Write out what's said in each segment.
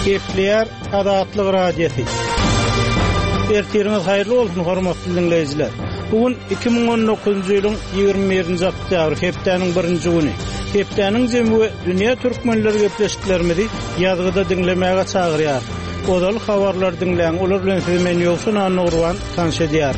Kepler Adatlyk radiosi. Ertiriniz hayırlı olsun hormatly dinleyijiler. Bugün 2019-njy ýylyň 21-nji oktýabr, hepdeniň 1-nji güni. Hepdeniň jemgy dünýä türkmenleri gepleşiklerimizi ýazgyda dinlemäge çagyrýar. Odaly habarlar dinleýän olar bilen sizi men ýoksun anurwan tanış edýär.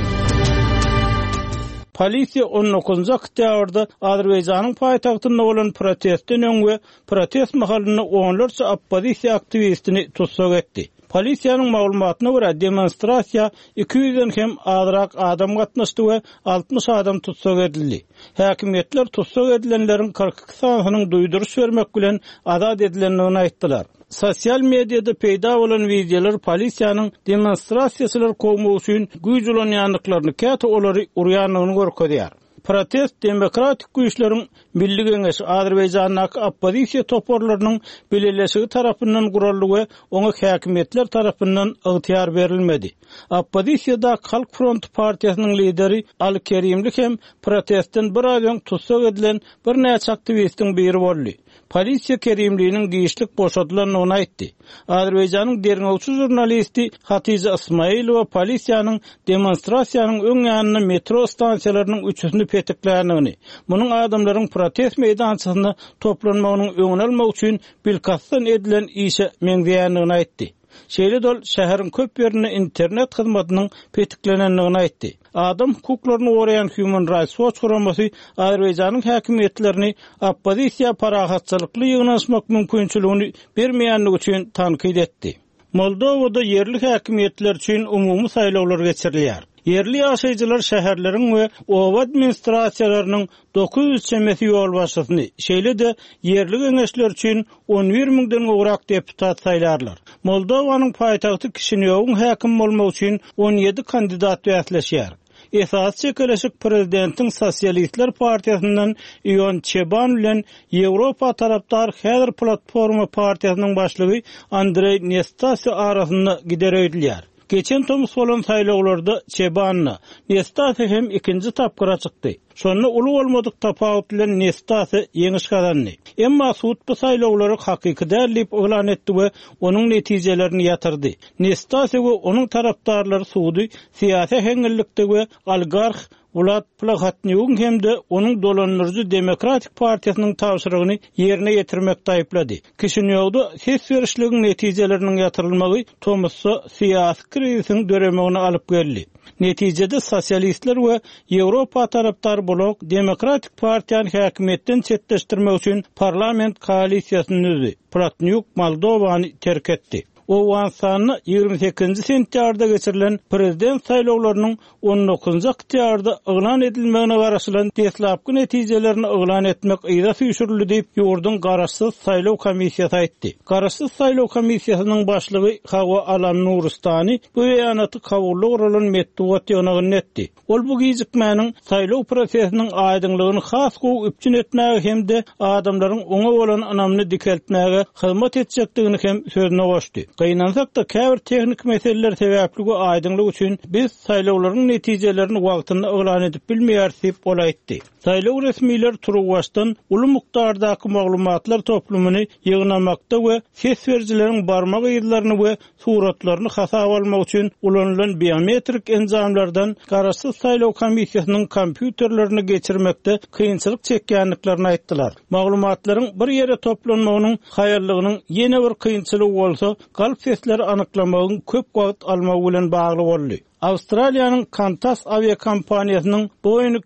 Polisiýa 19-njy oktýabrda Azerbaýjanyň paýtagtynda bolan protestden öňe protest mahalyny onlarça oppozisiýa aktivistini tutsak etdi. Polisiýanyň maglumatyna görä demonstrasiýa 200-den hem azyrak adam gatnaşdy we 60 adam tutsak edildi. Häkimetler tutsak edilenleriň 42 sanynyň duýduruş bermek bilen azat edilendigini aýtdylar. Sosial mediada peýda bolan videolar polisiýanyň demonstrasiýaçylar kowmak üçin güýj ulanýanlyklaryny käte olary urýanlygyny görkezýär. Protest demokratik güýçleriň Milli Geňeşi Azerbaýjanyň oppozisiýa toporlarynyň belirleşigi tarapyndan guruldy we oňa häkimetler tarapyndan ygtyýar berilmedi. Oppozisiýada Halk Frontu partiýasynyň lideri Ali Kerimlik hem protestden bir ay öň tutsak edilen bir näçe aktivistiň biri boldy. Polisiýa Kerimliğinin giýişlik boşadylynyny aýtdy. Azerbaýjanyň derňowçy jurnalisti Hatice Ismailova polisiýanyň demonstrasiýanyň öň ýanyna metro stansiýalarynyň üçüsini petikläýändigini, munyň adamlaryň protest meýdançysyna toplanmagynyň öňüni almak üçin bilkasdan edilen işe meňzeýändigini aýtdy. Şeýle dol şäheriň köp ýerine internet hyzmatynyň petiklenendigini aýtdy. Adam hukuklaryny goraýan Human Rights Watch guramasy Azerbaýjanyň häkimetlerini oppozisiýa parahatçylykly ýygnaşmak mümkinçiligini bermeýänligi üçin tankyd etdi. Moldowada yerli häkimetler üçin umumy saýlawlar geçirilýär. Yerli ýaşaýjylar şäherleriň we owa administrasiýalarynyň 900 çemesi ýol başçysyny, şeýle de yerli geňeşler üçin 11.000-den gowrak deputat saýlarlar. Moldowanyň paýtagty Kişinýowyň häkim bolmak üçin 17 kandidat wäsleşýär. Esas çekeleşik prezidentiň Sosialistler partiýasyndan Ion Çeban bilen Ýewropa tarapdar Häzir platforma partiýasynyň başlygy Andrey Nestase arasynda giderýär. Geçen tomus bolan saýlawlarda Çebanna, Nestase hem ikinji tapgyra çykdy. Şonu uly bolmadyk tapawut bilen Nestase ýeňiş kazandy. Emma suud bu saýlawlary hakyky dälip elan etdi we onuň netijelerini ýatyrdy. Nestase we onuň tarapdarlary suudy syýasy heňillikde we oligarh Vlad Plakhatnyuk hemde onuň dolanýarjy Demokratik partiýasynyň tapşyrygyny ýerine ýetirmekde aýplady. Kişinýowda ses berişliginiň netijeleriniň ýatyrylmagy tomusy syýasy krizisiň döremegine alyp geldi. Netijede sosialistler we Ýewropa tarapdary blok Demokratik partiýany häkimetden çetleşdirmek üçin parlament koalisiýasyny üzdü. Plakhatnyuk Moldowany terk etdi. Owensany 28 sentýarda geçirilen prezident saýlawlarynyň 19-njy oktýabrda elan edilmegine garaşylan deslapky netijelerini elan etmek ýa-da süýşürildi diýip ýurdun garaşsyz saýlaw komissiýasy aýtdy. Garaşsyz saýlaw komissiýasynyň başlygy Hawa Alam Nuristani bu ýanaty kabully guralan metduat ýönegiň etdi. Ol bu gijikmäniň saýlaw prosesiniň aýdynlygyny has gowy üpçün etmäge hemde adamlaryň oňa bolan anamny dikeltmäge hyzmat etjekdigini hem sözüne goşdy. Gaýnansak da käbir tehnik meseleler sebäpligi aýdynlyk üçin biz saýlawlaryň netijelerini wagtynda elan edip bilmeýär diýip bolaýtdy. Saýlaw resmiler turugwaşdan uly mukdardaky maglumatlar toplumyny ýygnamakda we ses berjileriň barmak ýyllaryny we suratlaryny hasaba almak üçin ulanylan biometrik enzamlardan garaşsyz saýlaw komissiýasynyň kompýuterlerini geçirmekde kynçylyk çekýänliklaryny aýtdylar. Maglumatlaryň bir ýere toplanmagynyň haýarlygynyň ýene bir kynçylygy bolsa, galp sesleri anyklamagyň köp wagt almagy bilen bagly boldy. Avustraliýanyň Qantas aviakompaniýasynyň Boeing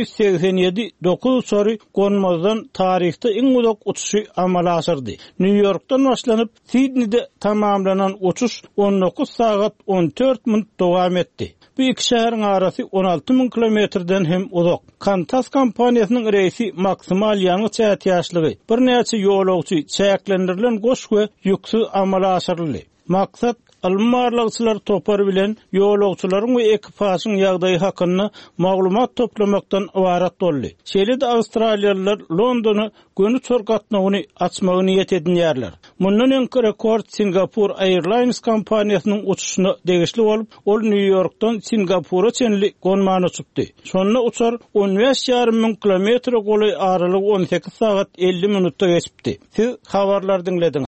787-9 uçary gonmazdan tarihte iň uzak uçuşy amala aşyrdy. New Yorkdan başlanyp Sydneyde tamamlanan uçuş 19 saat 14 minut dowam etdi. Bu iki şäheriň arasy 16.000 kilometrden hem uzak. Qantas kompaniýasynyň reisi maksimal ýangy çäýat ýaşlygy, bir näçe ýolagçy çäklendirilen goş we ýüksü amala aşyryldy. Maksat almarlagçylar topar bilen ýolagçylaryň we ekipasyň ýagdaýy hakynda maglumat toplamakdan ibarat boldy. Şeýle-de Awstraliýalılar Londony gönü çorgatnagyny açmagy niýet edýärler. Mundan öňkü rekord Singapore Airlines kompaniýasynyň uçuşuna degişli bolup, ol New Yorkdan Singapura çenli gonmany uçupdy. Şonda uçar 15.500 kilometr goly aralyk 18 saat 50 minutda geçipdi. Siz habarlar dinlediniz.